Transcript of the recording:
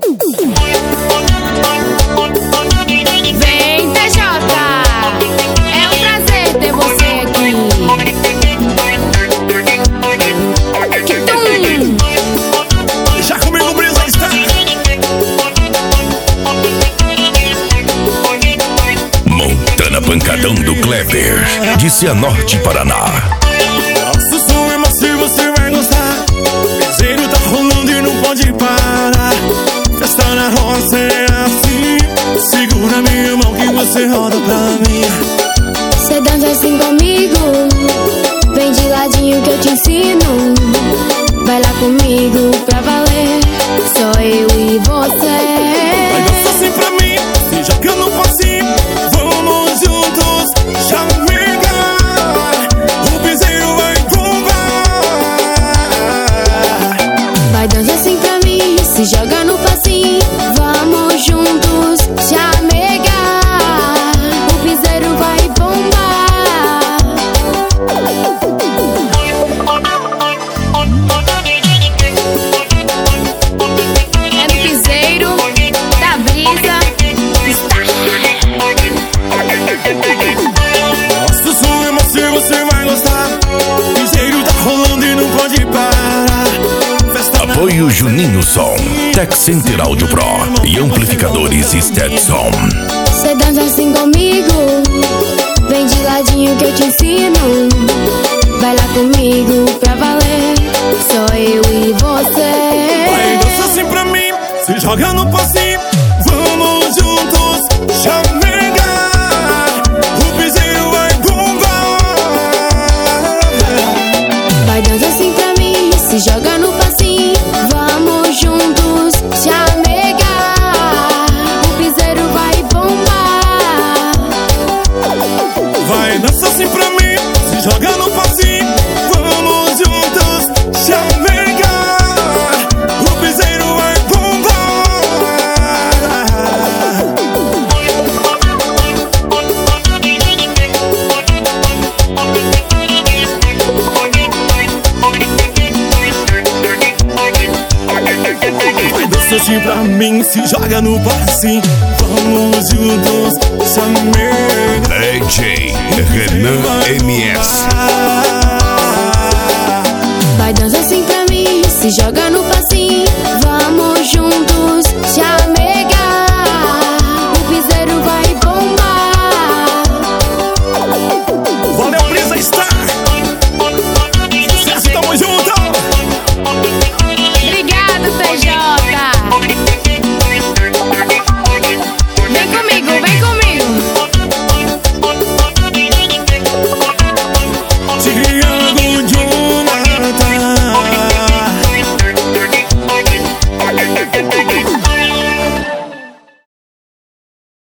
Vem, TJ, é um prazer ter você aqui. Já comigo, Brisa está. Montana Pancadão do Kleber, de Cianorte, Paraná. Nosso som é macio, você vai gostar. Piseiro tá rolando e não pode parar. Festa na roça é assim. Segura minha mão que você roda pra mim. Cê dança assim comigo, vem de ladinho que eu te ensino. Vai lá comigo pra valer, só eu e você. Vai dançar assim pra mim, se joga no passinho. Vamos juntos, chamegar. O piseiro vai bombar. Vai dançar assim pra mim, se joga no passinho. Vamos juntos, chamegar. O piseiro vai bombar. É no piseiro da Brisa está. Nosso som é macio, você vai gostar. Piseiro tá rolando e não pode parar. Festa na Apoio Juninho Som, Tech Center Audio Pro e amplificadores Stetson. Cê dança assim comigo, vem de ladinho que eu te ensino. Vai lá comigo pra valer, só eu e você. Vai dançar assim pra mim, se joga no passinho. Vamos juntos, chamegar. O piseiro vai bombar. Vai dançar assim pra mim, se joga no passinho. Vamos juntos, chamegar. O piseiro vai bombar. Vai dançar assim pra mim, se joga no passinho. Vamos juntos, chamegar. O piseiro vai bombar. Vai dançar assim pra mim, se joga no passinho. Vamos juntos, chamegar. DJ Renan MS. Vai dançar assim pra mim, se joga no passinho. Vamos juntos,